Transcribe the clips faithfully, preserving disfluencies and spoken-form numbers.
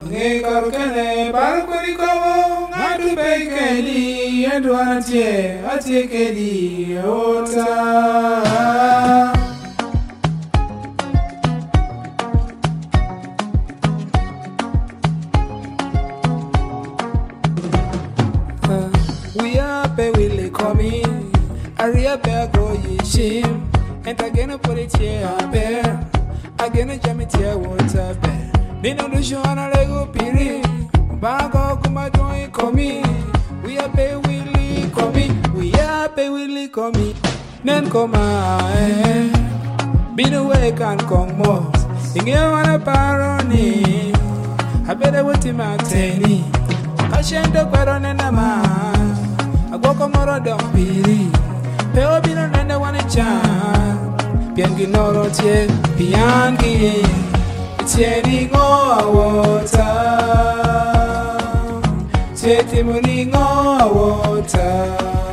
Nge karukene barukuri kowo ngatu bekeli edwana tie atiekeli ota. We are pe wile komi, aria pe go yishim, and again put it here bear, again jamit here water bear. Nino do shona lego piri, bago kuma join komi. We are pe wile komi, we are pe wile komi. Nen koma eh, binu we can kong mo. Inge wana paroni, I better what him ateni. Ashendo kwarone na ma. Agoko moro dompiri Peo bino nende wane chan Piangi noro tie Piangi Tie ringo awota Tie timu ringo awota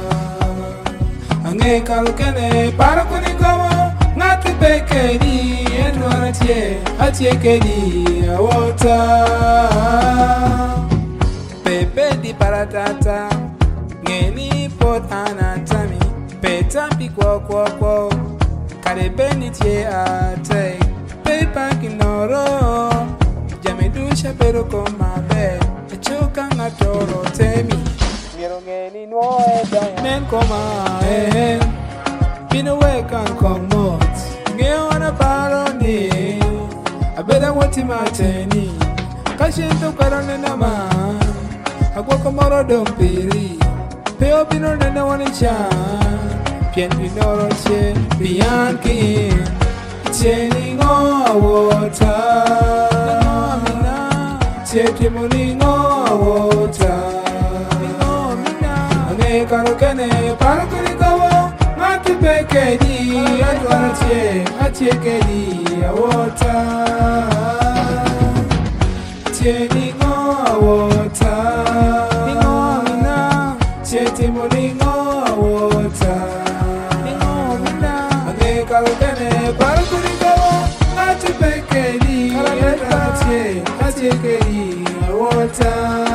Ange kalukene Para kunikomo Ngati peke di Endwana tie Atie kedi awota Pepe di paratata Ngeni pot anatomy, petampi kwa kwa kwa, kare benitie ate, pepa kinoro, jamedusha pero koma be, echoka ngatoro temi, ngero ngeni noe daya, nen koma eh, bino wekan komot, ngeo wana paroni, abeda wati mateni, kashento karone nama, agwako moro dompiri. Peo bino nene wani chan Pien binoro che Bianchi Che ningo awota Ningo amina Che timu ningo awota Ningo amina Ange karukene Parakuri kawo Ngati peke di Adwana che Atie kedi awota Che ningo awota Cheti mulingo awota Ningo mina Age kalukene Parukuriko Ngati pekeli Kalakati Ati keli awota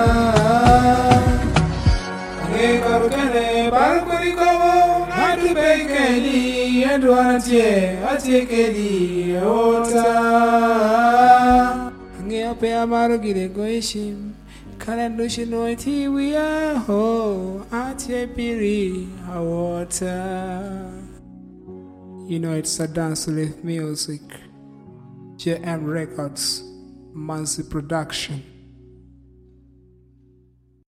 Age kalukene Parukuriko Ngati pekeli Edwana tie Ati keli awota Age ape amaru gire goishim Kalendushinoiti we are ho Atiepiri water. You know it's a dance with music. J M Records, Mansi Production.